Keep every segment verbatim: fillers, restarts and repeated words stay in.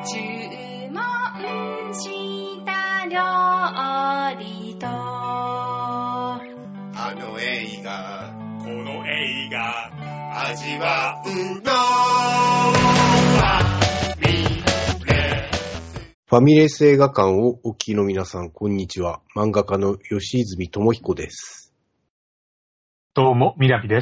注文した料理とあの映画この映画味わうのファミレス映画館をお聞きの皆さん、こんにちは。漫画家の吉泉智彦です。 どうも、みなみです。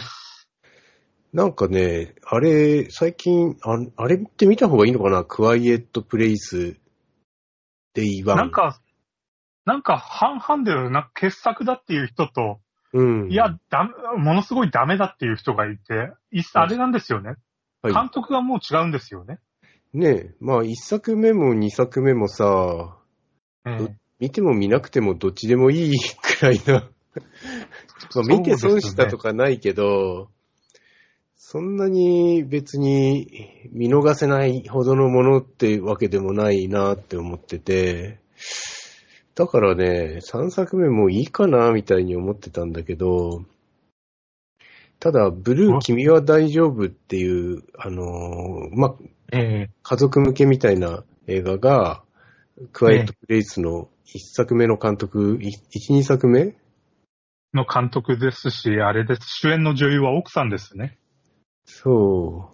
なんかね、あれ、最近、あ、あれって見た方がいいのかな？クワイエットプレイスデイワン。 なんか、なんか半々で、なんか傑作だっていう人と、 うん。 いや、だ、ものすごいダメだっていう人がいて、いあれなんですよね。 はい、 監督がもう違うんですよね。 ねえ、まあ一作目も二作目もさ、 ええ、 見ても見なくてもどっちでもいいくらいな。まあ見て損したとかないけど、そんなに別に見逃せないほどのものってわけでもないなって思ってて、だからね、さんさくめもいいかなみたいに思ってたんだけど、ただ、ブルー君は大丈夫っていう、あのー、ま、 ええ、 家族向けみたいな映画が、クワイエットプレイスのいっさくめの監督、いち、にさくめの監督ですし、あれです。主演の女優は奥さんですね。 そう。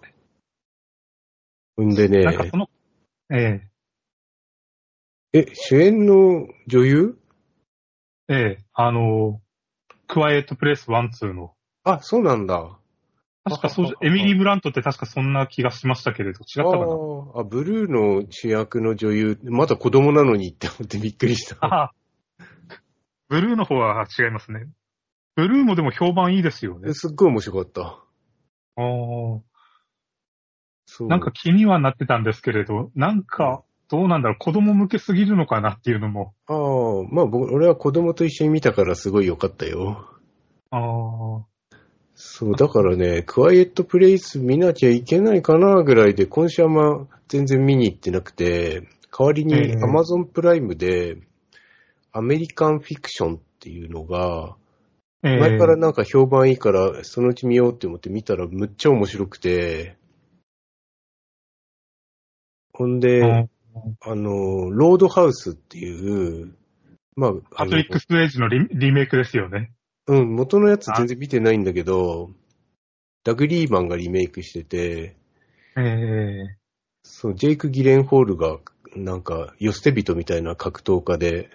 んでね、 なんかその、ええ、主演の女優？ え、ええ、あの、クワイエットプレイスワン、ツーの。 あ、そうなんだ。 確かそう、エミリー・ブラントって確かそんな気がしましたけれど、違ったかな？ ああ、ブルーの主役の女優、まだ子供なのにって思ってびっくりした。 ああ、ブルーの方は違いますね。ブルーもでも評判いいですよね。 すっごい面白かった。 ああ。 そう。 なんか気にはなってたんですけれど、なんか、どうなんだろう、子供向けすぎるのかなっていうのも。 ああ、まあ僕、俺は子供と一緒に見たからすごい良かったよ。 ああ。 そう、だからね、クワイエットプレイス見なきゃいけないかなぐらいで、今週はまあ全然見に行ってなくて、代わりに Amazon プライムで、アメリカンフィクションっていうのが、 えー、 前からなんか評判いいから、そのうち見ようって思って見たらむっちゃ面白くて、ほんで、あの、ロードハウスっていう、まあ、 パトリック・スウェイジの リ, リメイクですよね。 うん、元のやつ全然見てないんだけど、ダグリーマンがリメイクしてて、 えー、 そう、ジェイク・ギレンホールが、なんか、世捨て人みたいな格闘家で、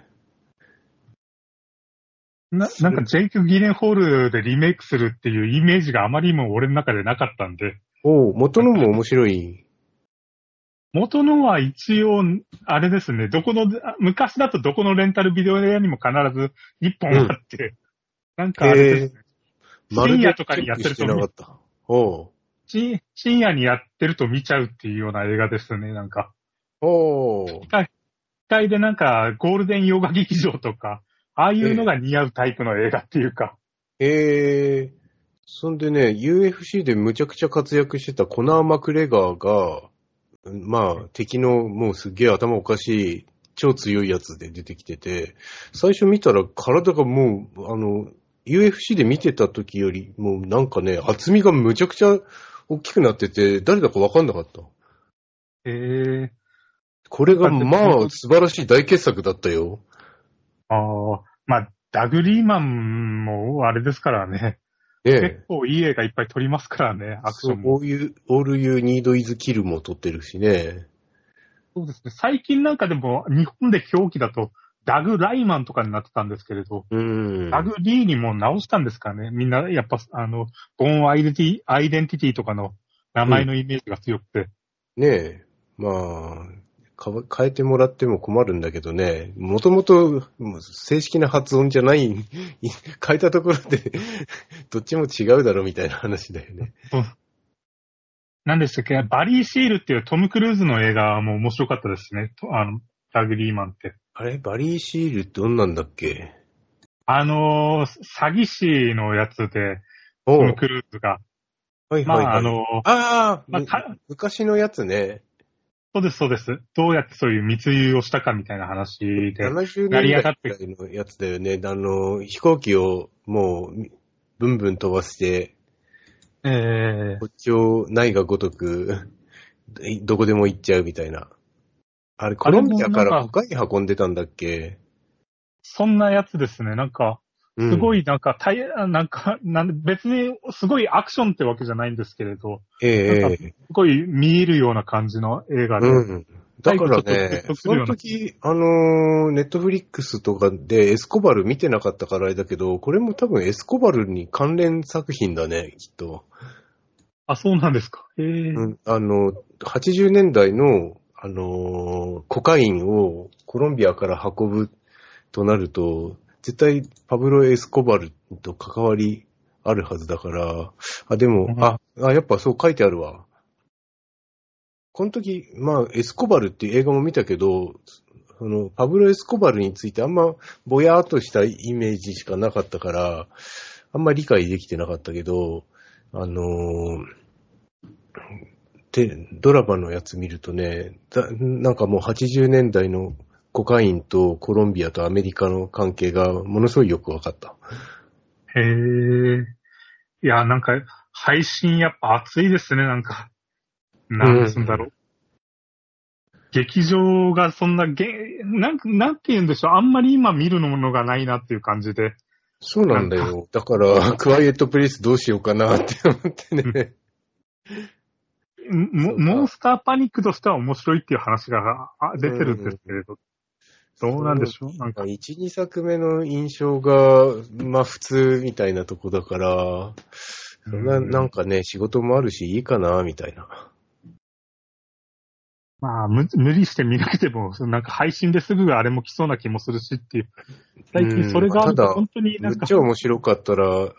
な、なんかジェイク・ギレンホールでリメイクするっていうイメージがあまりにも俺の中でなかったんで。 おう、元のも面白い。 元のは一応、あれですね、どこの、昔だとどこのレンタルビデオ屋にも必ず一本あって、うん、なんかあれですね、深夜とかにやってると見、 おう深夜にやってると見ちゃうっていうような映画ですね、なんか。 おー。機械、機械でなんかゴールデン洋画劇場とか、ああいうのが似合うタイプの映画っていうか。 ええー、そんでね、ユーエフシー でむちゃくちゃ活躍してたコナー・マクレガーが、まあ、敵のもうすっげえ頭おかしい、超強いやつで出てきてて、最初見たら体がもう、あの、ユーエフシー で見てた時よりもなんかね、厚みがむちゃくちゃ大きくなってて、誰だかわかんなかった。 へえー。 これがまあ、素晴らしい大傑作だったよ。 ああ、まあ、ダグリーマンもあれですからね。ねえ、結構いい映画いっぱい撮りますからね、アクションも。 そう、いう、All You Need Is Kill も撮ってるしね。 そうですね。最近なんかでも、日本で表記だと、ダグ・ライマンとかになってたんですけれど、 うん、 ダグ・リーにも直したんですかね。みんな、やっぱ、あの、ボーンアイデンティ、アイデンティティとかの名前のイメージが強くて。 うん、ねえ、まあ、変えてもらっても困るんだけどね、もともと正式な発音じゃない、変えたところでどっちも違うだろみたいな話だよね。 何でしたっけ？バリー・シールっていうトム・クルーズの映画も面白かったですね。あの、ダグリーマンって。 あれバリー・シールってどんなんだっけ？ あのー、詐欺師のやつで、トム・クルーズが。 はいはいはい。まあ、あのー、ああ、まあ、昔のやつね。 そうです、そうです。どうやってそういう密輸をしたかみたいな話で。 ななじゅうねんだいぐらいのやつだよね。あの、飛行機をもう、ブンブン飛ばして、 ええー。 こっちをないがごとく、どこでも行っちゃうみたいな。 あれ、コロンビアからコカイン運んでたんだっけ？ そんなやつですね。なんか、すごい。 いなんか、たいなんか、なん別にすごいアクションってわけじゃないんですけれど、 ええなんかすごい見入るような感じの映画で。 うん。だから最後ちょっとグねッと、すそのるような時、あのー、ネットフリックスとかでエスコバル見てなかったからあれだけど、これも多分エスコバルに関連作品だね、きっと。 あ、そうなんですか。へえ。 うん。あの、はちじゅうねんだいの、あのー、コカインをコロンビアから運ぶとなると、絶対パブロ・エスコバルと関わりあるはずだから、あ、でも、あ、あ、やっぱそう書いてあるわ。この時、まあ、エスコバルっていう映画も見たけど、その、パブロ・エスコバルについてあんまぼやーっとしたイメージしかなかったから、あんまり理解できてなかったけど、あのー、で、ドラマのやつ見るとね、だなんかもうはちじゅうねんだいのコカインとコロンビアとアメリカの関係がものすごいよくわかった。 へえ。いや、なんか、配信やっぱ熱いですね、なんか。なんつうんだろう。うん、劇場がそんなげ、なん、なんて言うんでしょう。あんまり今見るものがないなっていう感じで。 そうなんだよ。だから、クワイエットプレイスどうしようかなって思ってね。 モ, モンスターパニックとしては面白いっていう話が出てるんですけれど。どうなんでしょうなんか。 いち、にさくめの印象が、まあ普通みたいなとこだから、そんな、なんかね、仕事もあるしいいかな、みたいな。 まあ、無理して見なくても、なんか配信ですぐあれも来そうな気もするしっていう。最近それがあると本当になんか。 めっちゃ面白かったら、はい、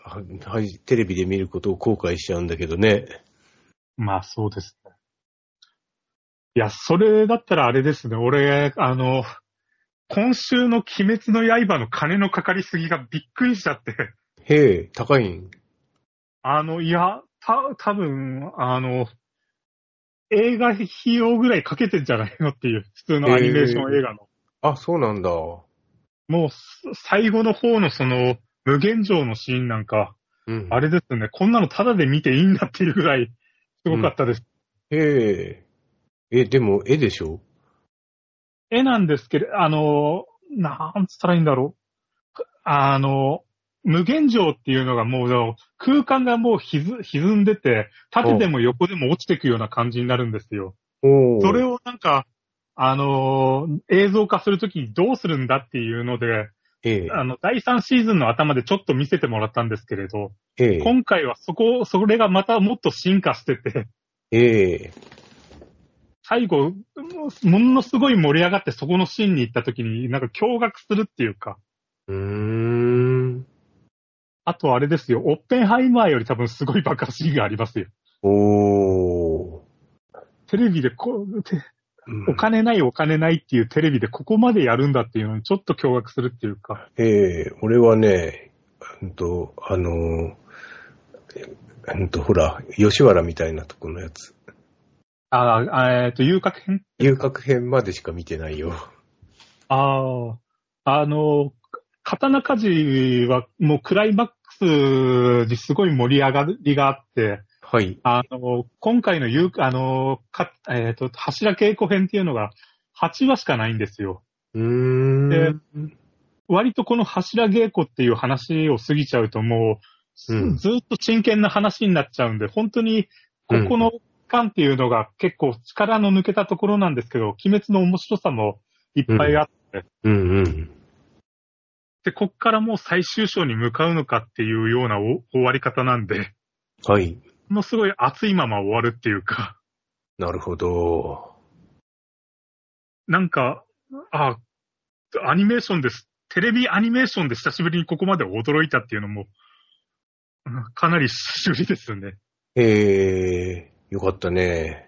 テレビで見ることを後悔しちゃうんだけどね。 まあそうですね。いや、それだったらあれですね。俺、あの、今週の鬼滅の刃の金のかかりすぎがびっくりしちゃって。 へえ、高いん？ あの、いや、た、多分あの、映画費用ぐらいかけてんじゃないのっていう、普通のアニメーション映画の。 あ、そうなんだ。 もう、最後の方のその、無限城のシーンなんか、うん、あれですね、こんなのタダで見ていいんだっていうぐらい、すごかったです。 うん、へえ。え、でも、絵でしょ？ 絵なんですけど、あの、なんつったらいいんだろう。あの、無限城っていうのがもう、空間がもう歪んでて、縦でも横でも落ちていくような感じになるんですよ。それをなんか、あの、映像化するときにどうするんだっていうので、ええ、あの、だいさんシーズンの頭でちょっと見せてもらったんですけれど、ええ、今回はそこ、それがまたもっと進化してて、ええ、最後、ものすごい盛り上がってそこのシーンに行ったときに、なんか驚愕するっていうか、 うーん。 あとあれですよ、オッペンハイマーより多分すごい爆破シーンがありますよ。 おー。 テレビでこう、てお金ないお金ないっていうテレビでここまでやるんだっていうのにちょっと驚愕するっていうか。 ええー、俺はね、うんと、あの、うんと、ほら、吉原みたいなとこのやつ。 ああ、えっと、遊郭編遊郭編までしか見てないよ。 ああ、あの、刀鍛冶はもうクライマックスにすごい盛り上がりがあって、 はい。 あの、今回の遊、あの、か、えっと、柱稽古編っていうのがはちわしかないんですよ。 うーん。で、 割とこの柱稽古っていう話を過ぎちゃうともう、うん、ずっと真剣な話になっちゃうんで、本当にここの間っていうのが結構力の抜けたところなんですけど、鬼滅の面白さもいっぱいあって、 うんうんうん、 で、こっからもう最終章に向かうのかっていうような終わり方なんで、 はい。 もうすごい熱いまま終わるっていうか。 なるほど。 なんか、あ、アニメーションです。テレビアニメーションで久しぶりにここまで驚いたっていうのも、かなり久しぶりですよね。 えー、よかったね。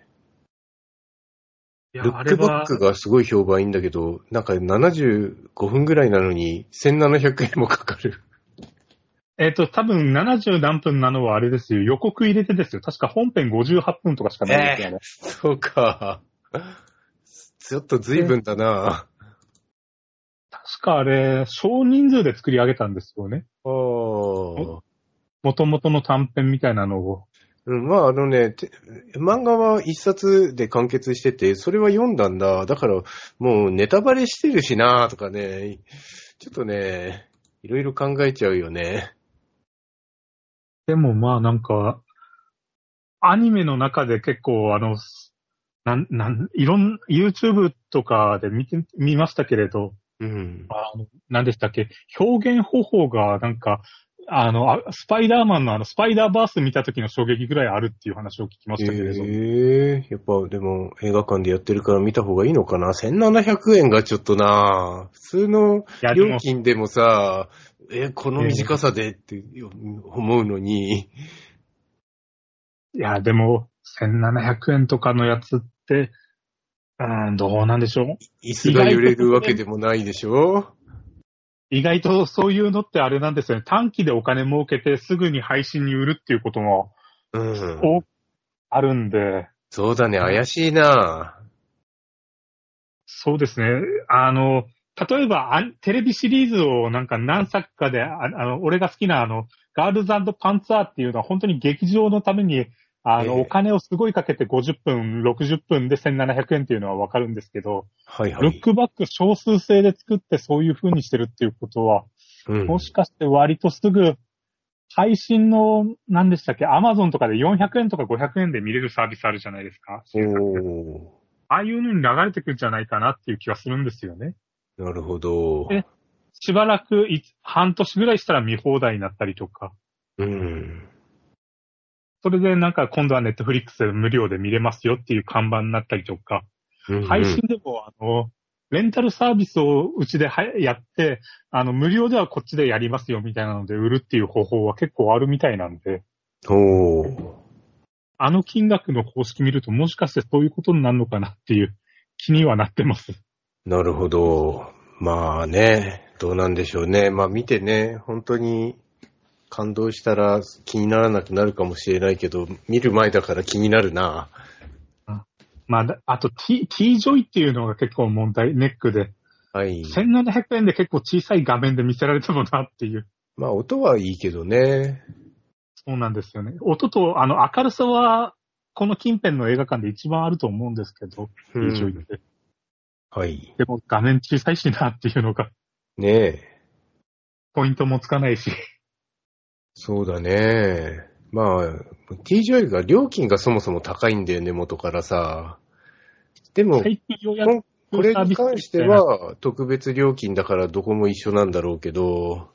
ルックブックがすごい評判いいんだけど、なんかななじゅうごふんぐらいなのにせんななひゃくえんもかかる。 えっと、多分ななじゅうなんぷんなのはあれですよ。予告入れてですよ。確か本編ごじゅうはっぷんとかしかないですよね。 えー、そうか。ちょっと随分だな。 確かあれ、少人数で作り上げたんですよね。 おー。 元々の短編みたいなのを。 うん、まああのね、漫画は一冊で完結してて、それは読んだんだ。だからもうネタバレしてるしなとかね、ちょっとね、いろいろ考えちゃうよね。 でもまあなんか、アニメの中で結構あの、なん、なん、いろん、YouTube とかで見て、見ましたけれど、 うん。 あの、何でしたっけ、表現方法がなんか、あの、あスパイダーマンのあの、スパイダーバース見た時の衝撃ぐらいあるっていう話を聞きましたけれど。 ええー、やっぱでも映画館でやってるから見た方がいいのかな ?せんななひゃくえんがちょっとな普通の料金でもさ、え、この短さでって思うのに。 いや、でも、せんななひゃくえんとかのやつって、うん、どうなんでしょう。 椅子が揺れるわけでもないでしょ。 意外とそういうのってあれなんですよね。短期でお金儲けてすぐに配信に売るっていうことも、 うん、 あるんで。 そうだね、怪しいな。 そうですね。あの、例えばテレビシリーズをなんか何作かで、ああの、俺が好きなあの、ガールズ&パンツァーっていうのは本当に劇場のために、あの、えー、お金をすごいかけてごじゅっぷん、ろくじゅっぷんでせんななひゃくえんっていうのはわかるんですけど、 はいはい。 ルックバック少数制で作ってそういう風にしてるっていうことは、うん、もしかして割とすぐ配信の、何でしたっけ、アマゾンとかでよんひゃくえんとかごひゃくえんで見れるサービスあるじゃないですか。 おああいうのに流れてくるんじゃないかなっていう気はするんですよね。 なるほど。 で、しばらく半年ぐらいしたら見放題になったりとか。 うん。 それでなんか今度はネットフリックスで無料で見れますよっていう看板になったりとか。うんうん、配信でもあの、レンタルサービスをうちでやって、あの、無料ではこっちでやりますよみたいなので売るっていう方法は結構あるみたいなんで。 おー。 あの金額の方式見るともしかしてそういうことになるのかなっていう気にはなってます。 なるほど。まあね、どうなんでしょうね。まあ見てね、本当に感動したら気にならなくなるかもしれないけど、見る前だから気になるな。 まあ、あと T、T ジョイっていうのが結構問題、ネックで。 はい。 せんななひゃくえんで結構小さい画面で見せられてもなっていう。 まあ音はいいけどね。 そうなんですよね。音と、あの、明るさは、この近辺の映画館で一番あると思うんですけど、 うん、 T ジョイって。 はい。 でも画面小さいしなっていうのが。 ねえ。 ポイントもつかないし。 そうだね。まあ、T ジョイが料金がそもそも高いんだよね、元からさ。でも、これに関しては特別料金だからどこも一緒なんだろうけど。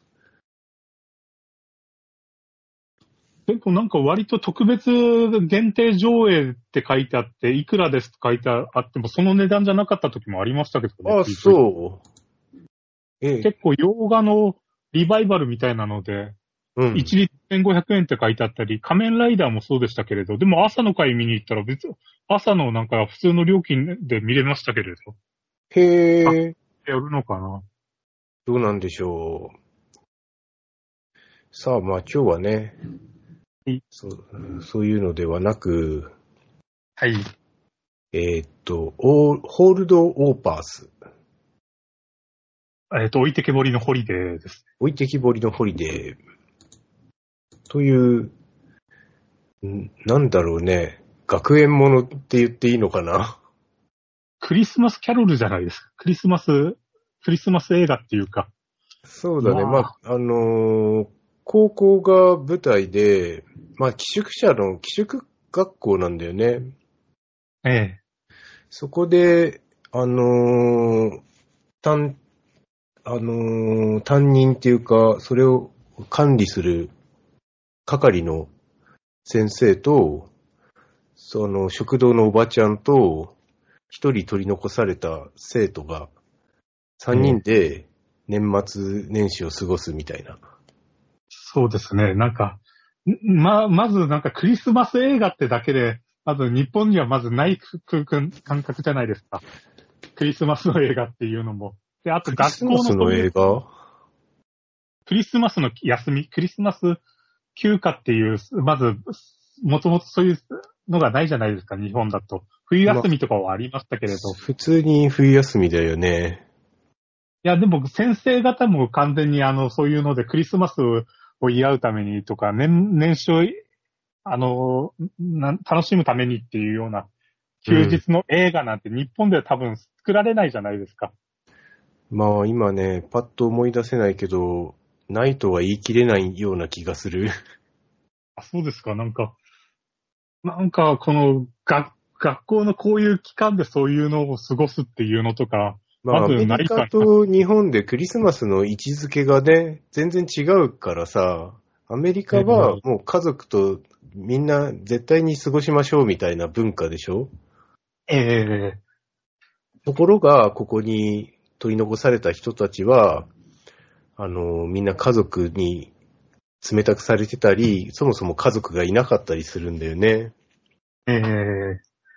でもなんか割と特別限定上映って書いてあって、いくらですって書いてあっても、その値段じゃなかった時もありましたけどね。 ああ、そう。 ええ、結構洋画のリバイバルみたいなので、うん、一律せんごひゃくえんって書いてあったり、仮面ライダーもそうでしたけれど、でも朝の回見に行ったら別、朝のなんか普通の料金で見れましたけれど。 へー。 やるのかな？ どうなんでしょう。さあ、まあ今日はね、はい、そう、そういうのではなく、 はい。 えー、っと、オー、ホールドオーパース。 えー、っと、置いてけぼりのホリデーです。 置いてきぼりのホリデー。という、なんだろうね、学園ものって言っていいのかな。 クリスマスキャロルじゃないですか。クリスマス、クリスマス映画っていうか。 そうだね。まあ、あのー、高校が舞台で、まあ、寄宿舎の寄宿学校なんだよね。 ええ。 そこで、あのー、担、あのー、担任っていうか、それを管理する係の先生と、その食堂のおばちゃんと、一人取り残された生徒が、三人で年末年始を過ごすみたいな。 そうですね。なんか、ま、まずなんかクリスマス映画ってだけで、まず日本にはまずない感覚じゃないですか。クリスマスの映画っていうのも。で、あと学校の。クリスマスの映画？ クリスマスの休み、クリスマス休暇っていう、まず、もともとそういうのがないじゃないですか、日本だと。冬休みとかはありましたけれど。まあ、 普通に冬休みだよね。 いや、でも先生方も完全にあの、そういうのでクリスマスを祝うためにとか、年、年始をあの、な楽しむためにっていうような休日の映画なんて日本では多分作られないじゃないですか。 まあ今ね、パッと思い出せないけど、ないとは言い切れないような気がする。 あ、そうですか。なんか、なんかこの学、学校のこういう期間でそういうのを過ごすっていうのとか、 まあアまずメリないかなカと日本でクリスマスの位置づけがね、全然違うからさ、アメリカはもう家族とみんな絶対に過ごしましょうみたいな文化でしょ？ ええところが、ここに取り残された人たちは、あの、みんな家族に冷たくされてたり、そもそも家族がいなかったりするんだよね。 ええ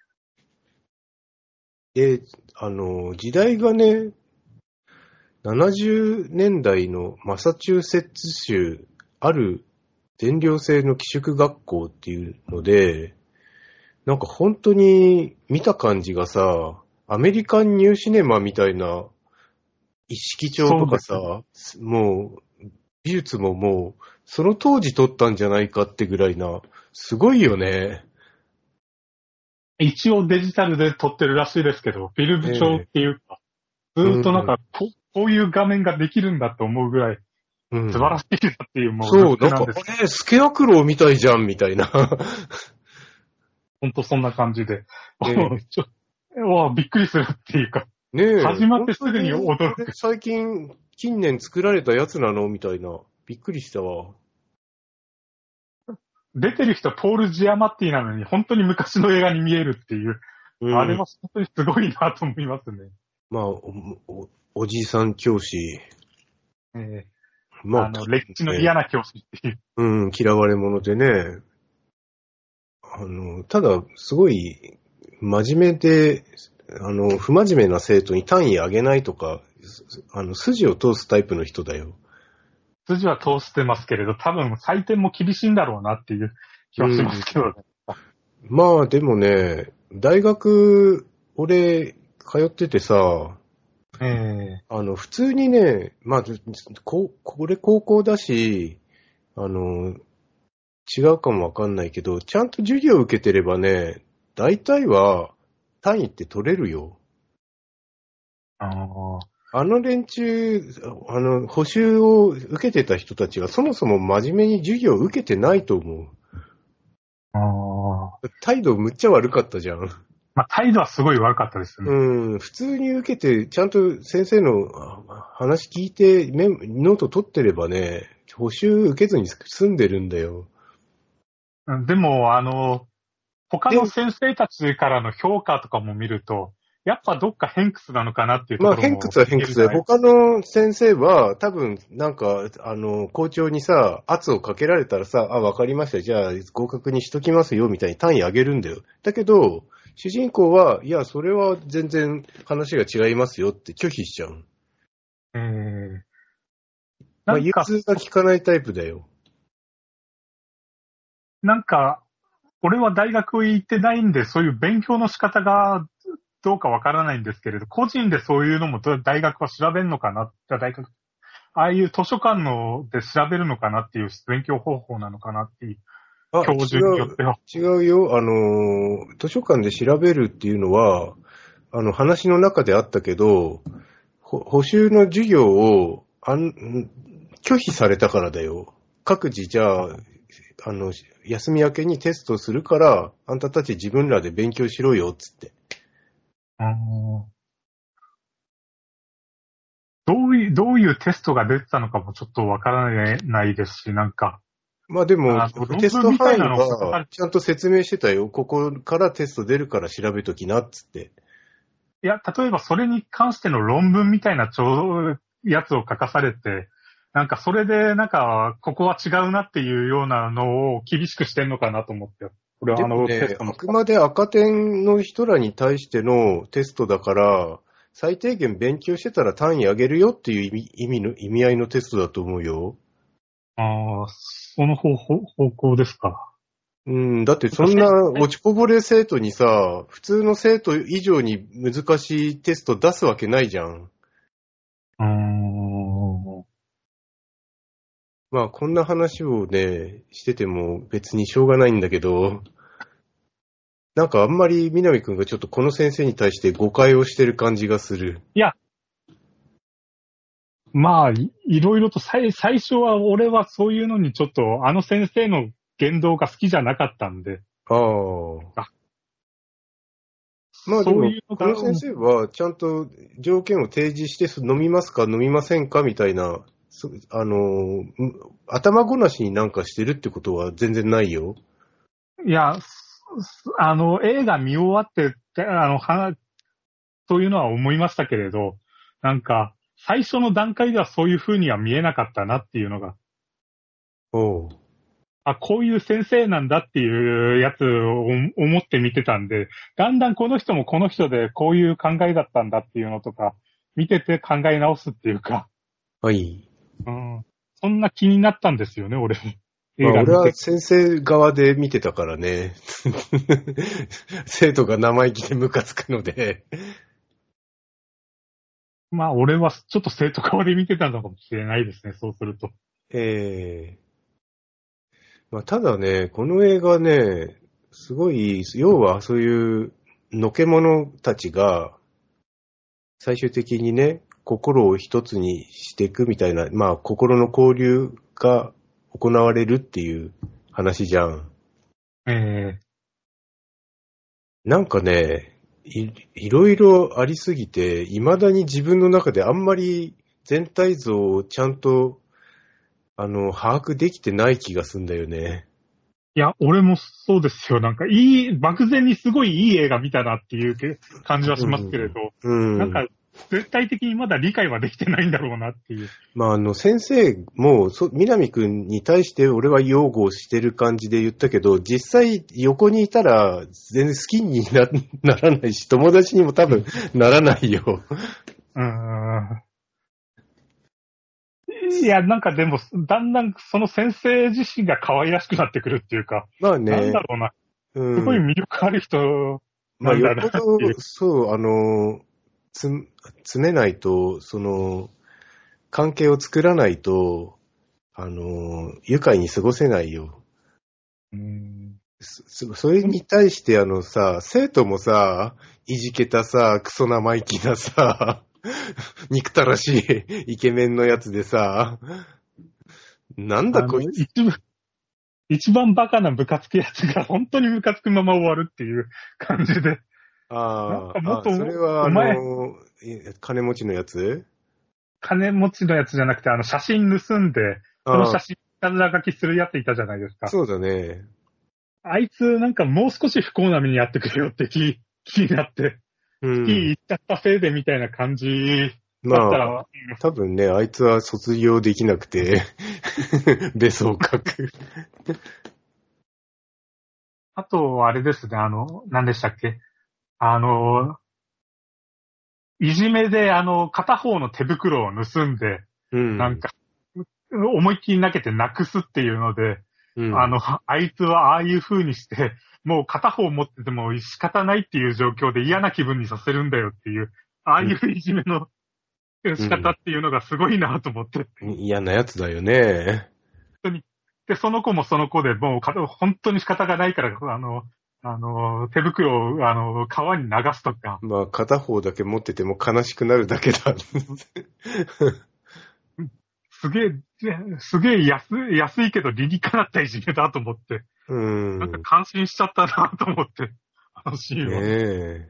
で、あの、時代がね、ななじゅうねんだいのマサチューセッツ州、ある全寮制の寄宿学校っていうので、なんか本当に見た感じがさ、アメリカンニューシネマみたいな一式調とかさ、もう美術ももうその当時撮ったんじゃないかってぐらいな、すごいよね。 一応デジタルで撮ってるらしいですけど、フィルム調っていうか、ずーっとなんかこ、こういう画面ができるんだと思うぐらいうん、 素晴らしいなっていう、もう、 そう、なんか、 ルックです。 あれ、スケアクロウみたいじゃん、みたいな。 ほんとそんな感じで。 ねちょうわびっくりするっていうか、 ねえ。 始まってすぐに驚く本当にこれ最近、近年作られたやつなのみたいな。びっくりしたわ。 出てる人ポール・ジアマッティなのに本当に昔の映画に見えるっていう、 うん、 あれは本当にすごいなと思いますね。 まあ、お、お、おじいさん教師。 えー、 まあ、 あの、歴史の嫌な教師っていう。 うん、嫌われ者でね。あの、ただ、すごい、真面目で、あの、不真面目な生徒に単位上げないとか、あの、筋を通すタイプの人だよ。 筋は通してますけれど、多分採点も厳しいんだろうなっていう気はしますけどね。 うん、まあ、でもね、大学、俺、通っててさ、 ええあの、普通にね、まあ、こ、これ高校だし、あの、違うかもわかんないけど、ちゃんと授業を受けてればね、大体は単位って取れるよ。 ああ。 あの連中、あの、補習を受けてた人たちがそもそも真面目に授業を受けてないと思う。 ああ。 態度むっちゃ悪かったじゃん。 まあ、態度はすごい悪かったですね。 うん、普通に受けて、ちゃんと先生の話聞いて、メノート取ってればね、補習受けずに済んでるんだよ。 でも、あの、他の先生たちからの評価とかも見ると、やっぱどっか偏屈なのかなっていうところも。 まあ偏屈は偏屈で、他の先生は多分なんか、あの、校長にさ、圧をかけられたらさ、あ、わかりました、じゃあ合格にしときますよ、みたいに単位上げるんだよ。だけど、主人公は、いや、それは全然話が違いますよって拒否しちゃう。 えー、 まあ、融通が効かないタイプだよ。 なんか、俺は大学行ってないんで、そういう勉強の仕方がどうかわからないんですけれど、個人でそういうのも大学は調べるのかな、じゃあ大学、ああいう図書館ので調べるのかなっていう勉強方法なのかなっていう。 あ、教授によっては。違う、違うよ。あの、図書館で調べるっていうのは、あの、話の中であったけど、補習の授業をあん拒否されたからだよ。各自じゃあ、あの、休み明けにテストするから、あんたたち自分らで勉強しろよ、つって。 あどういう、どういうテストが出てたのかもちょっとわからないですし、なんか。 まあでも、テスト範囲はちゃんと説明してたよ。ここからテスト出るから調べときな、つって。 いや、例えばそれに関しての論文みたいなちょうやつを書かされて、なんかそれでなんかここは違うなっていうようなのを厳しくしてんのかなと思って。これはあのテストの。 あくまで赤点の人らに対してのテストだから、最低限勉強してたら単位上げるよっていう意味、意味の、意味合いのテストだと思うよ。 ああ、その方法、方向ですか。 うん、だってそんな落ちこぼれ生徒にさ、普通の生徒以上に難しいテスト出すわけないじゃん。 うーん。 まあこんな話をね、してても別にしょうがないんだけど、なんかあんまり南くんがちょっとこの先生に対して誤解をしてる感じがする。 いや、まあ、い、いろいろと最、最初は俺はそういうのにちょっとあの先生の言動が好きじゃなかったんで。 ああ。まあでも、 そういうのがこの先生はちゃんと条件を提示して飲みますか飲みませんかみたいな、そあの、頭ごなしになんかしてるってことは全然ないよ。 いや、あの、映画見終わって、あの、は、そういうのは思いましたけれど、なんか、最初の段階ではそういう風には見えなかったなっていうのが。 おう。 あ、こういう先生なんだっていうやつを思って見てたんで、だんだんこの人もこの人でこういう考えだったんだっていうのとか、見てて考え直すっていうか。 はい。 うん。そんな気になったんですよね、俺も。 まあ、俺は先生側で見てたからね。生徒が生意気でムカつくので。 まあ、俺はちょっと生徒側で見てたのかもしれないですね、そうすると。 ええー。まあ、ただね、この映画ね、すごい、要はそういうのけ者たちが、最終的にね、心を一つにしていくみたいな、まあ、心の交流が行われるっていう話じゃん。 ええー。なんかね、い, いろいろありすぎて、未だに自分の中であんまり全体像をちゃんと、あの、把握できてない気がすんだよね。 いや、俺もそうですよ。なんか、いい、漠然にすごいいい映画見たなっていう感じはしますけれど、 うんうん、 なんか、絶対的にまだ理解はできてないんだろうなっていう。 まあ、あの、先生も、そ、南くんに対して俺は擁護してる感じで言ったけど、実際横にいたら全然好きに な, ならないし、友達にも多分ならないよ。 うーん。いや、なんかでも、だんだんその先生自身が可愛らしくなってくるっていうか、 まあね。 なんだろうな。 うん、 すごい魅力ある人なんだなっていう。 まあ、よっぽど、そう、あの、つ、詰めないと、その、関係を作らないと、あの、愉快に過ごせないよ。 うーん。 そ, それに対して、あのさ、生徒もさ、いじけたさ、クソ生意気なさ、憎たらしいイケメンのやつでさ、なんだこいつ。 一番、一番バカなムカつくやつが本当にムカつくまま終わるっていう感じで。 ああ、 もっとそれは、あの、金持ちのやつ金持ちのやつじゃなくて、あの、写真盗んで、その写真、いたずら書きするやついたじゃないですか。 そうだね。 あいつ、なんかもう少し不幸な目にやってくれよって気、気になって、うん、気いっちゃったせいでみたいな感じだったら、まあ、 多分ね、あいつは卒業できなくて、ベソを書く。 あと、あれですね、あの、何でしたっけあの、いじめで、あの、片方の手袋を盗んで、うん、なんか、思いっきり投げてなくすっていうので、うん、あの、あいつはああいう風にして、もう片方持ってても仕方ないっていう状況で嫌な気分にさせるんだよっていう、ああいういじめの仕方っていうのがすごいなと思って。 うん、嫌なやつだよね。 本当に。で、その子もその子でもう本当に仕方がないから、あの、あの、手袋を、あの、川に流すとか。 まあ、片方だけ持ってても悲しくなるだけだ。 すげえ、すげえ安い、安いけど理にかなったいじめだと思って。 うん。 なんか感心しちゃったなと思って。あのシーンは。 ねえ。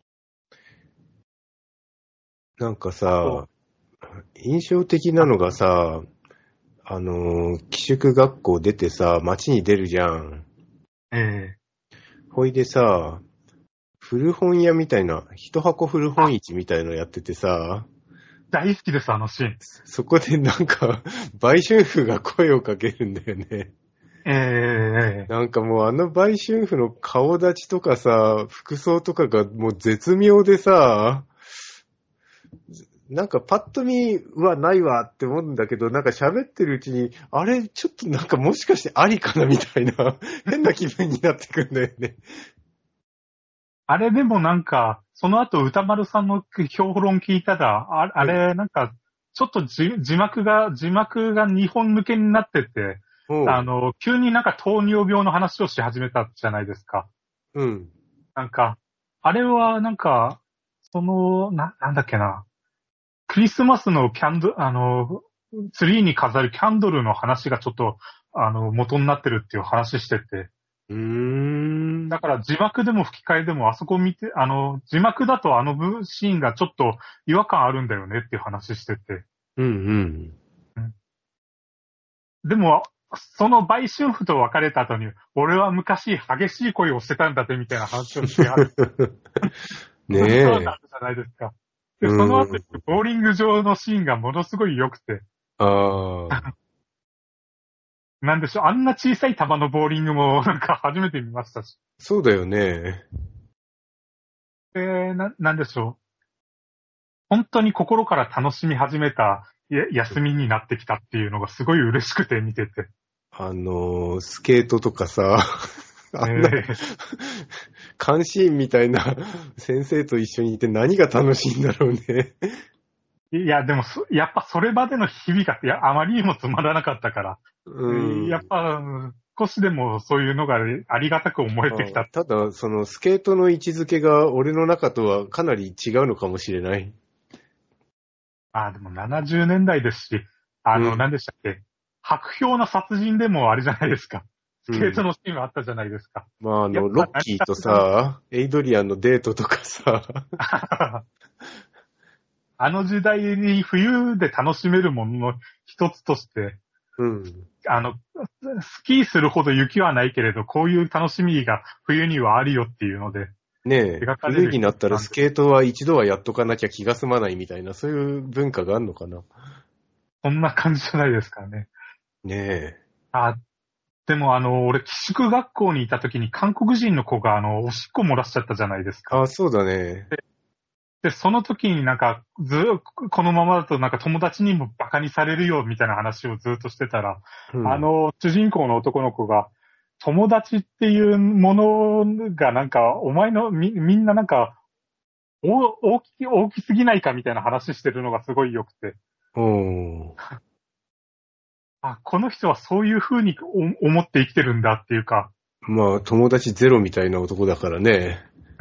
なんかさ、印象的なのがさ、あの、寄宿学校出てさ、街に出るじゃん。 ええ。 ほいでさ、古本屋みたいな、一箱古本市みたいのやっててさ、 大好きです、あのシーン。 そこでなんか、売春婦が声をかけるんだよね。 ええー。 なんかもうあの売春婦の顔立ちとかさ、服装とかがもう絶妙でさ、なんかパッと見はないわって思うんだけど、なんか喋ってるうちに、あれちょっとなんかもしかしてありかなみたいな、変な気分になってくんだよね。 あれでもなんか、その後歌丸さんの評論聞いたら、あ, あれなんか、 ちょっと字字幕が、字幕が日本向けになってて、あの、急になんか糖尿病の話をし始めたじゃないですか。 うん。 なんか、あれはなんか、その、な、なんだっけな。クリスマスのキャンドル、あの、ツリーに飾るキャンドルの話がちょっと、あの、元になってるっていう話してて。 うーん。 だから字幕でも吹き替えでもあそこ見て、あの、字幕だとあの部シーンがちょっと違和感あるんだよねっていう話してて。 うんうん。 うん、でも、その売春婦と別れた後に、俺は昔激しい恋をしてたんだってみたいな話をしてはる。 ねえ。 そうなんじゃないですか。で、その後、ボーリング場のシーンがものすごい良くて。 ああ。 なんでしょう、あんな小さい球のボーリングもなんか初めて見ましたし。 そうだよね。 えー、な、なんでしょう。本当に心から楽しみ始めたや休みになってきたっていうのがすごい嬉しくて見てて。 あのー、スケートとかさ、あんな、えー、監視員みたいな先生と一緒にいて何が楽しいんだろうね。 いや、でも、やっぱそれまでの日々が、いや、あまりにもつまらなかったから、うん、やっぱ、少しでもそういうのがありがたく思えてきた。 ただ、そのスケートの位置づけが俺の中とはかなり違うのかもしれない。 ああ、でもななじゅうねんだいですし、あの、うん、何でしたっけ、白氷の殺人でもあれじゃないですか。スケートのシーンはあったじゃないですか。 うん、まあ、あの、ロッキーとさ、エイドリアンのデートとかさ。 あの時代に冬で楽しめるものの一つとして、 うん、 あの、スキーするほど雪はないけれど、こういう楽しみが冬にはあるよっていうので。 ねえ、冬になったらスケートは一度はやっとかなきゃ気が済まないみたいな、そういう文化があるのかな。 そんな感じじゃないですかね。 ねえ。 あ、でもあの、俺、寄宿学校にいた時に韓国人の子があの、おしっこ漏らしちゃったじゃないですか。 あ、そうだね。 でで、その時になんか、ずっと、このままだとなんか友達にもバカにされるよみたいな話をずっとしてたら、うん、あの、主人公の男の子が、友達っていうものがなんか、お前のみ、みんななんか、お大き、大きすぎないかみたいな話してるのがすごい良くて。 おあ、この人はそういう風に思って生きてるんだっていうか。 まあ、友達ゼロみたいな男だからね。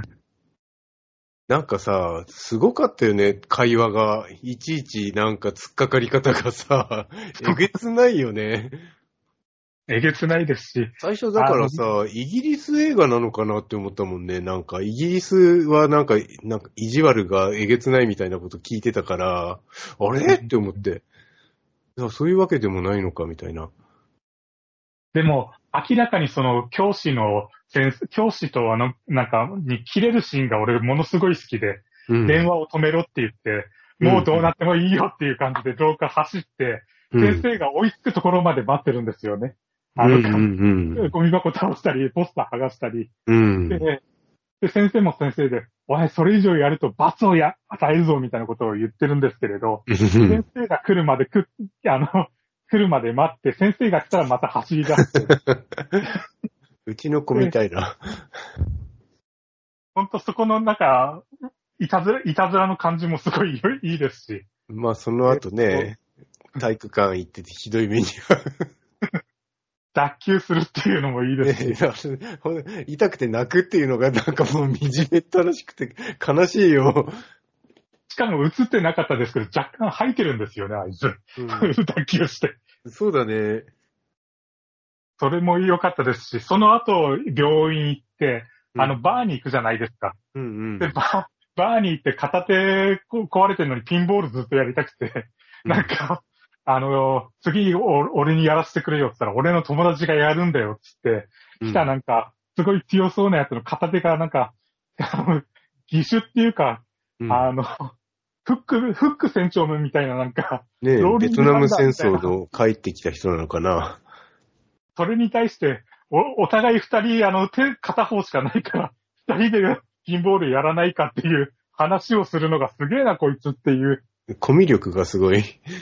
なんかさ、すごかったよね、会話が。いちいちなんか突っかかり方がさ、えげつないよね。 えげつないですし。 最初だからさ、イギリス映画なのかなって思ったもんね。なんか、イギリスはなんか、なんか、意地悪がえげつないみたいなこと聞いてたから、あれって思って。そういうわけでもないのか、みたいな。 でも、明らかにその、教師の、教師とあの、なんか、に切れるシーンが俺ものすごい好きで、うん、電話を止めろって言って、もうどうなってもいいよっていう感じで廊下走って、うん、先生が追いつくところまで待ってるんですよね。あの、うんうんうん、ゴミ箱倒したり、ポスター剥がしたり。 うん、 で、で、先生も先生で、お前それ以上やると罰をや、与えるぞみたいなことを言ってるんですけれど、先生が来るまでく、あの、来るまで待って、先生が来たらまた走り出して。 うちの子みたいな。 ほんとそこのなんか、いたずら、いたずらの感じもすごいいいですし。 まあその後ね、体育館行っててひどい目には。 脱臼するっていうのもいいですし。 ね、痛くて泣くっていうのがなんかもう惨めったらしくて悲しいよ。 しかも映ってなかったですけど、若干吐いてるんですよね、あいつ。うん、脱臼して。 そうだね。 それも良かったですし、その後、病院行って、うん、あの、バーに行くじゃないですか。 うんうん、 で、バー、バーに行って片手壊れてるのにピンボールずっとやりたくて、うん、なんか、あの、次俺にやらせてくれよって言ったら、俺の友達がやるんだよって言って、うん、来たなんか、すごい強そうなやつの片手がなんか、義手っていうか、うん、あの、フック、フック船長みたいななんか、 ねえ、ベトナム戦争の帰ってきた人なのかな。 それに対して、お、お互い二人、あの、手、片方しかないから、二人でピンボールやらないかっていう話をするのがすげえな、こいつっていう。 コミュ力がすごい。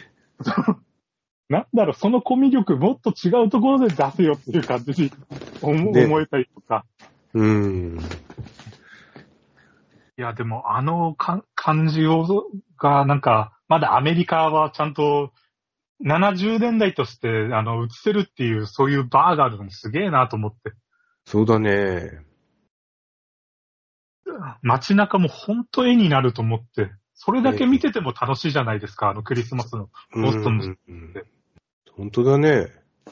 なんだろう、そのコミュ力もっと違うところで出せよっていう感じに思、ね、思えたりとか。 うーん。 いや、でも、あのか感じを、が、なんか、 まだアメリカはちゃんとななじゅうねんだいとして、あの、映せるっていう、そういうバーがあるのもすげえなと思って。 そうだね。 街中も本当絵になると思って、それだけ見てても楽しいじゃないですか、あのクリスマスのボストンの。 うんうん、本当だね。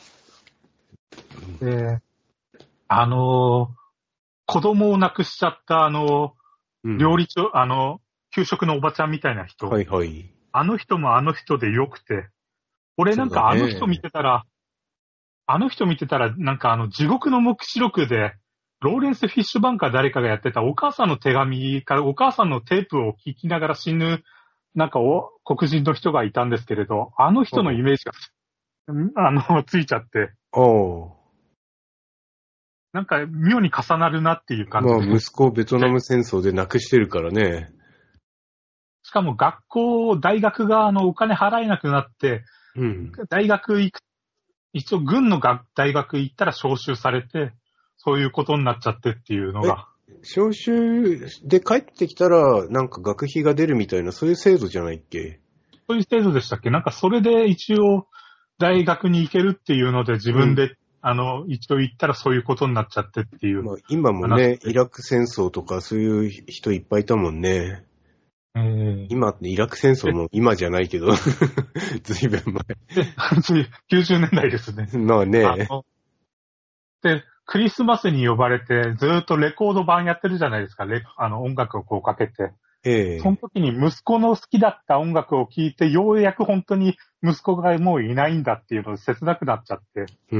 で、あの、子供を亡くしちゃったあの、 うん、 料理長、あの、給食のおばちゃんみたいな人。 はいはい。 あの人もあの人で良くて、俺なんかあの人見てたら、ね、あの人見てたら、なんかあの地獄の黙示録で、ローレンス・フィッシュバンカー誰かがやってたお母さんの手紙からお母さんのテープを聞きながら死ぬ、なんかお黒人の人がいたんですけれど、あの人のイメージが、あの、ついちゃって。 おなんか妙に重なるなっていう感じで。 まあ息子をベトナム戦争で亡くしてるからね。 しかも学校、大学があのお金払えなくなって、 うん、大学行く、一応軍の大学行ったら招集されて、そういうことになっちゃってっていうのが。 招集で帰ってきたら、なんか学費が出るみたいな、そういう制度じゃないっけ？ そういう制度でしたっけ？なんかそれで一応大学に行けるっていうので自分で、うん、あの、一応行ったらそういうことになっちゃってっていう。 まあ、今もね、イラク戦争とかそういう人いっぱいいたもんね。 えー、 今、イラク戦争も今じゃないけど、ずいぶん前。 きゅうじゅうねんだいですね。 まあね。あで、クリスマスに呼ばれて、ずっとレコード版やってるじゃないですか、レあの音楽をこうかけて。 ええ。 その時に息子の好きだった音楽を聴いて、ようやく本当に息子がもういないんだっていうので切なくなっちゃって。 うん。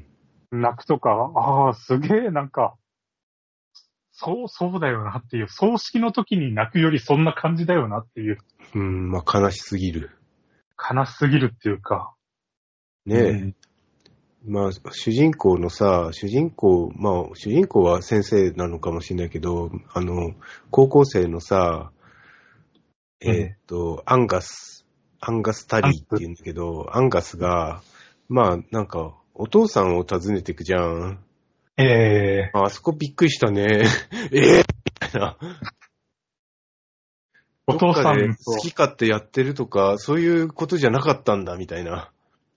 泣くとか、ああ、すげえなんか、そう、そうだよなっていう、葬式の時に泣くよりそんな感じだよなっていう。 うん、まあ悲しすぎる。 悲しすぎるっていうか。 ねえ。うんまあ、主人公のさ、主人公、まあ、主人公は先生なのかもしれないけど、あの、高校生のさ、えー、っと、アンガス、アンガスタリーって言うんだけど、アンガスが、まあ、なんか、お父さんを訪ねてくじゃん。 ええー。あそこびっくりしたね。ええー、みたいな。 お父さん好き勝手やってるとか、そういうことじゃなかったんだ、みたいな。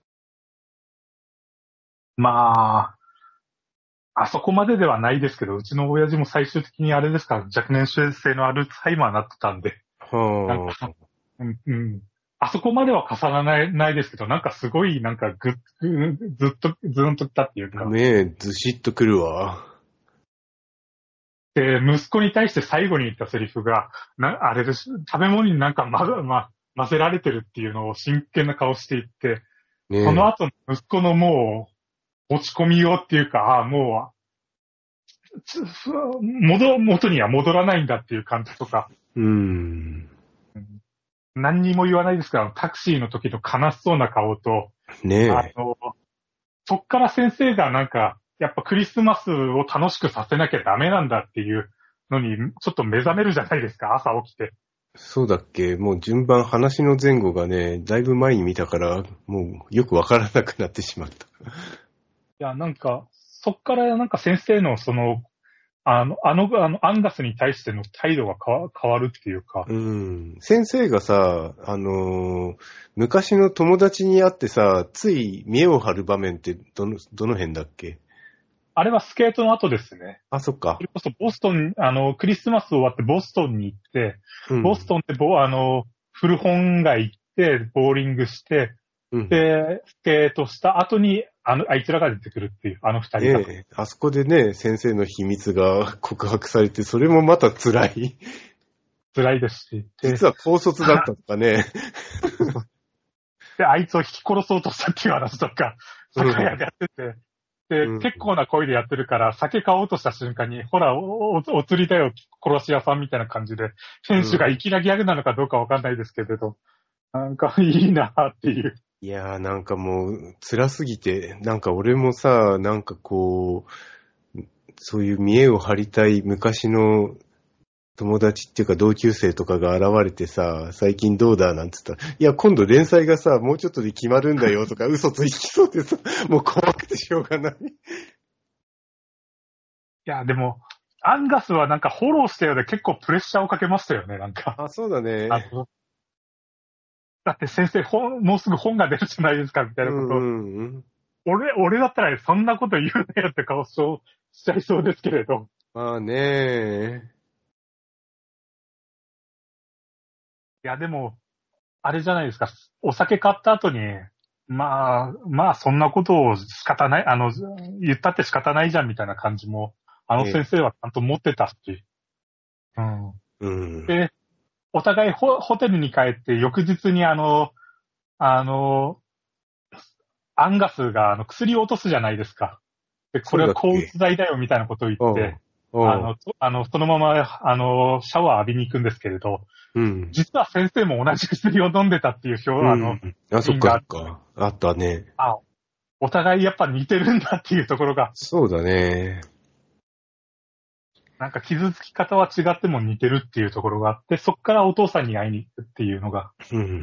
まあ、あそこまでではないですけど、うちの親父も最終的にあれですから、若年性のアルツハイマーになってたんで。 はあ。 うんうん。あそこまでは重ならない、ないですけど、なんかすごい、なんかぐ、ぐずっと、ずんときたっていうか。 ねえ、ずしっとくるわ。 で、息子に対して最後に言ったセリフが、な、あれです、食べ物になんかま、ま、混ぜられてるっていうのを真剣な顔していって、ね、その後、息子のもう、落ち込みようっていうか、ああ、もう、戻、元には戻らないんだっていう感じとか。 うーん。 何にも言わないですから、タクシーの時の悲しそうな顔と、 ねえ。 あの、そっから先生がなんか、やっぱクリスマスを楽しくさせなきゃダメなんだっていうのに、ちょっと目覚めるじゃないですか、朝起きて。 そうだっけ？もう順番、話の前後がね、だいぶ前に見たから、もうよくわからなくなってしまった。 いや、なんか、そっからなんか先生のその、あの、あの、あの、アンガスに対しての態度が変わ、変わるっていうか。 うん。先生がさ、あのー、昔の友達に会ってさ、つい見栄を張る場面ってどの、どの辺だっけ？ あれはスケートの後ですね。 あ、そっか。 それこそボストン、あの、クリスマス終わってボストンに行って、うん、ボストンってボ、あの、古本街行って、ボーリングして、うん、で、スケートした後に、あの、あいつらが出てくるっていう、あの二人が。 ええ、あそこでね、先生の秘密が告白されて、それもまた辛い。 辛いですし。 実は高卒だったとかね。 で、あいつを引き殺そうとしたっていう話とか、酒屋でやってて、で、うん、結構な声でやってるから、酒買おうとした瞬間に、ほら、お、お、お釣りだよ、殺し屋さんみたいな感じで、選手がいきなりギャグなのかどうかわかんないですけれど、うん、なんかいいなっていう。 いやーなんかもう辛すぎて、なんか俺もさ、なんかこう、そういう見栄を張りたい昔の友達っていうか同級生とかが現れてさ、最近どうだなんつったら、いや今度連載がさ、もうちょっとで決まるんだよとか嘘ついてきそうでさ、もう怖くてしょうがない。いや、でも、アンガスはなんかフォローしたようで結構プレッシャーをかけましたよね、なんか。 あ、そうだね。 あのだって先生、本、もうすぐ本が出るじゃないですか、みたいなこと。 うんうん、 俺、俺だったらそんなこと言うなよって顔しちゃいそうですけれど。 まあね。 いや、でも、あれじゃないですか。お酒買った後に、まあ、まあ、そんなことを仕方ない、あの、言ったって仕方ないじゃんみたいな感じも、あの先生はちゃんと持ってたし。うん。 うん。 で、お互いホ、ホテルに帰って翌日にあの、あの、アンガスがあの薬を落とすじゃないですか。で、これは抗うつ剤だよみたいなことを言って、あの、あの、そのまま、あの、シャワー浴びに行くんですけれど、うん、実は先生も同じ薬を飲んでたっていう表、うん、あの、 あ、そっかそっか。あったね。 あ、お互いやっぱ似てるんだっていうところが。 そうだね。 なんか傷つき方は違っても似てるっていうところがあって、そっからお父さんに会いに行くっていうのが。うん。うん、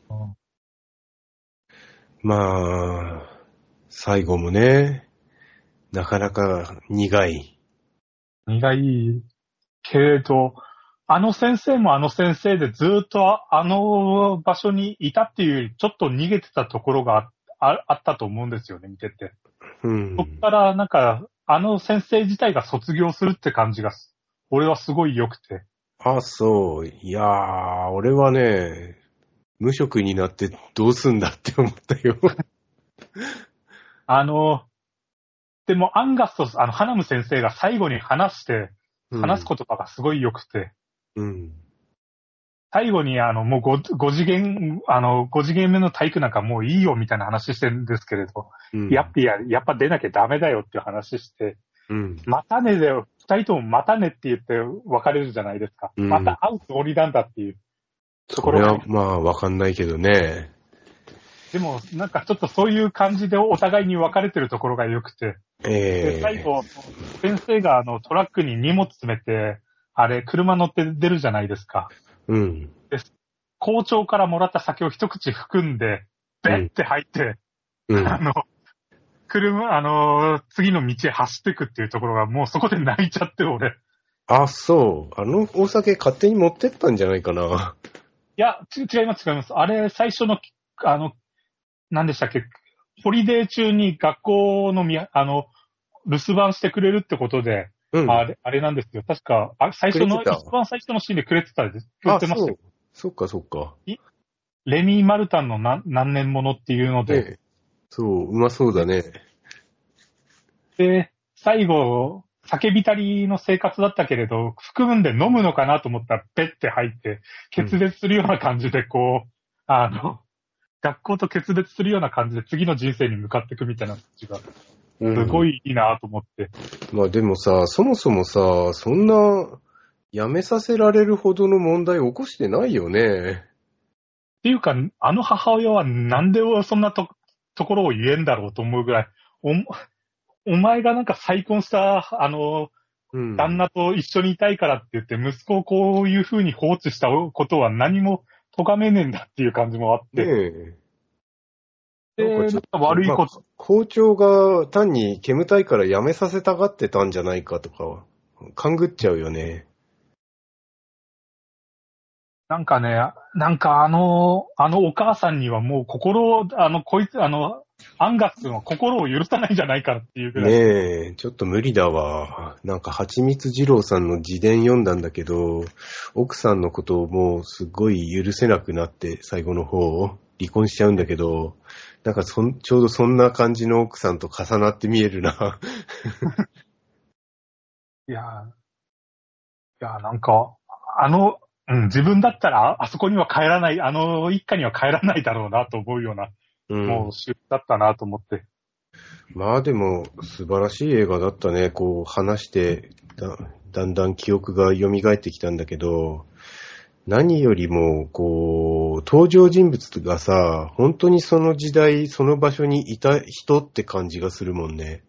まあ、最後もね、なかなか苦い。 苦いけれど、あの先生もあの先生でずっとあの場所にいたっていうより、ちょっと逃げてたところが あ, あったと思うんですよね、見てて。うん、そっからなんか、あの先生自体が卒業するって感じが、俺はすごい良くて。 あ、そう。いやー、俺はね、無職になってどうすんだって思ったよ。 あの、でもアンガスとあの、ハナム先生が最後に話して、話す言葉がすごい良くて。うん。最後にあの、もう 5, 5次元、あの、5次元目の体育なんかもういいよみたいな話してるんですけれど、うん、やっぱ、やっぱ出なきゃダメだよっていう話して、うん、またねだよ、二人ともまたねって言って別れるじゃないですか。うん、また会うつもりなんだっていうところが、ね。 それはまあわかんないけどね。 でも、なんかちょっとそういう感じでお互いに別れてるところが良くて。えー、で最後、先生があのトラックに荷物詰めて、あれ、車乗って出るじゃないですか。うん。で、校長からもらった酒を一口含んで、ベッて入って、うん、あの、車、あの、次の道へ走っていくっていうところが、もうそこで泣いちゃって、俺。 あ、そう。あのお酒勝手に持ってったんじゃないかな。 いや、ち違います、違います。あれ、最初の、あの、何でしたっけ、ホリデー中に学校のみ、あの、留守番してくれるってことで、うん、あれ、あれなんですよ。確か、あ最初の、一番最初のシーンでくれてたんです。くれてましたよ。 そっかそっか。 レミー・マルタンの何何年ものっていうので、 ね。そう、うまそうだね。 で、最後、酒浸りの生活だったけれど、含んで飲むのかなと思ったら、ペッて入って、決別するような感じで、こう、うん、あの、学校と決別するような感じで次の人生に向かっていくみたいな感じが、すごいいいなと思って、 うん。まあでもさ、そもそもさ、そんな、辞めさせられるほどの問題を起こしてないよね。 っていうか、あの母親はなんでそんな と, ところを言えんだろうと思うぐらい、お、お前がなんか再婚した、あの、うん、旦那と一緒にいたいからって言って、息子をこういう風に放置したことは何も咎めねえんだっていう感じもあって。ねえ。で、なんか悪いこと、まあ。 校長が単に煙たいから辞めさせたがってたんじゃないかとか、勘ぐっちゃうよね。 なんかね、なんかあの、あのお母さんにはもう心を、あの、こいつ、あの、アンガス君は心を許さないんじゃないかっていうぐらい。 ねえ、ちょっと無理だわ。なんか、はちみつ二郎さんの自伝読んだんだけど、奥さんのことをもうすごい許せなくなって、最後の方、離婚しちゃうんだけど、なんかそん、ちょうどそんな感じの奥さんと重なって見えるな。 いや、いや、なんか、あの、うん、自分だったら、あそこには帰らない、あの一家には帰らないだろうなと思うような、うん、もう、シュだったなと思って。 まあでも、素晴らしい映画だったね。こう、話してだ、だんだん記憶が蘇ってきたんだけど、何よりも、こう、登場人物がさ、本当にその時代、その場所にいた人って感じがするもんね。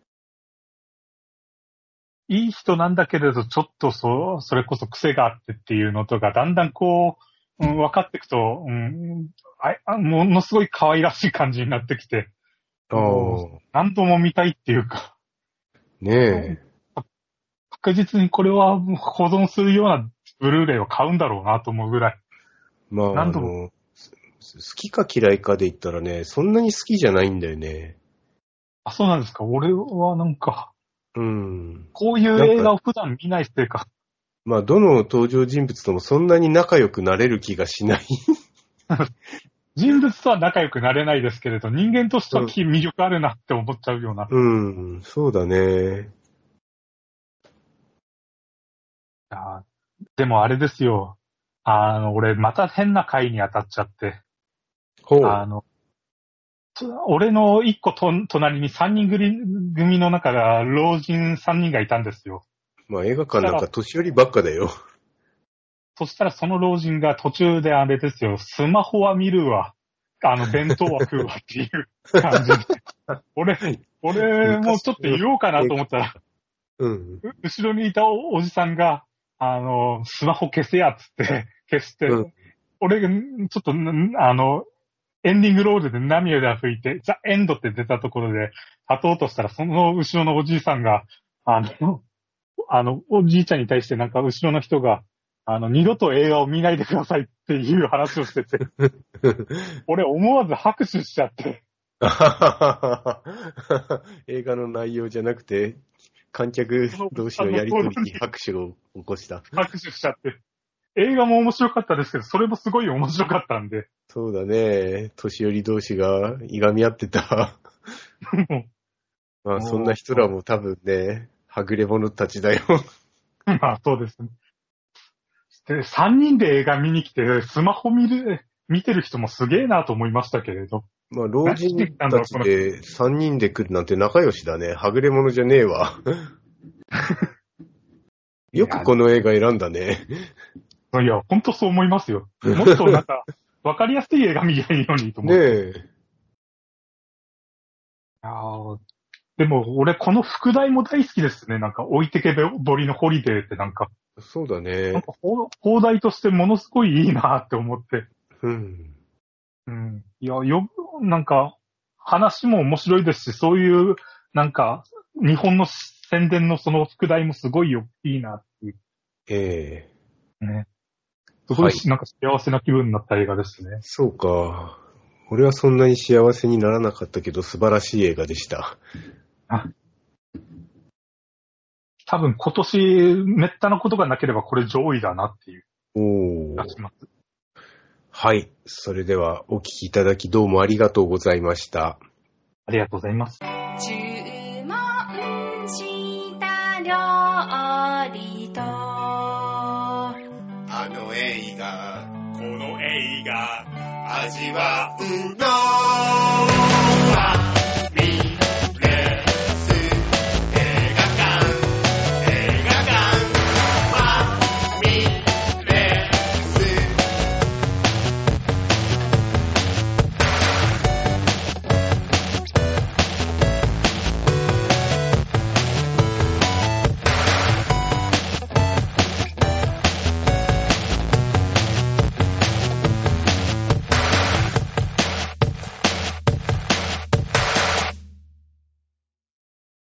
いい人なんだけれど、ちょっとそ、それこそ癖があってっていうのとか、だんだんこう、うん、分かっていくと、うん、あ、ものすごい可愛らしい感じになってきて、あ何度も見たいっていうか。 ねえ。確実にこれは保存するようなブルーレイを買うんだろうなと思うぐらい。 まあ、何度も。 きか嫌いかで言ったらね、そんなに好きじゃないんだよね。 あ、そうなんですか。俺はなんか、 うん。 こういう映画を普段見ないせいか。 まあ、どの登場人物ともそんなに仲良くなれる気がしない。 人物とは仲良くなれないですけれど、人間としては魅力あるなって思っちゃうような。 うん、うん、そうだね。 あ、でもあれですよ。あの、俺また変な回に当たっちゃって。 ほう。 あの、俺の一個と隣に三人組の中が老人三人がいたんですよ。 まあ映画館なんか年寄りばっかだよ。 そしたらその老人が途中であれですよ、スマホは見るわ、あの弁当は食うわっていう感じで。俺、俺もちょっと言おうかなと思ったら、 うん、 後ろにいた お, おじさんが、あの、スマホ消せやっつって消して、うん、俺がちょっと、あの、エンディングロールで涙吹いて、ザ・エンドって出たところで、立とうとしたら、その後ろのおじいさんが、あの、あの、おじいちゃんに対してなんか後ろの人が、あの、二度と映画を見ないでくださいっていう話をしてて、俺思わず拍手しちゃって。 映画の内容じゃなくて、観客同士のやりとりに拍手を起こした。 拍手しちゃって。映画も面白かったですけど、それもすごい面白かったんで。 そうだね。年寄り同士がいがみ合ってた。まあそんな人らも多分ね、はぐれ者たちだよ。 まあそうですね。で、三人で映画見に来て、スマホ見る、見てる人もすげえなと思いましたけれど。 まあ老人たちで三人で来るなんて仲良しだね。はぐれ者じゃねえわ。よくこの映画選んだね。 いや、ほんとそう思いますよ。もっとなんか、わかりやすい映画見りゃいいのにと思って。ねえ。あでも、俺この副題も大好きですね。なんか、置いてけぼりのホリデーってなんか。 そうだね。 なんか、放題としてものすごいいいなって思って。 うん。 うん。いや、よ、なんか、話も面白いですし、そういう、なんか、日本の宣伝のその副題もすごいよ、いいなっていう。 ええね。すごい、はい、なんか幸せな気分になった映画ですね。 そうか。俺はそんなに幸せにならなかったけど、素晴らしい映画でした。 あ、多分今年、めったなことがなければこれ上位だなっていう。 おー。 出します。 はい。それではお聞きいただきどうもありがとうございました。 ありがとうございます。 注文した料理とあの映画この映画味わうのは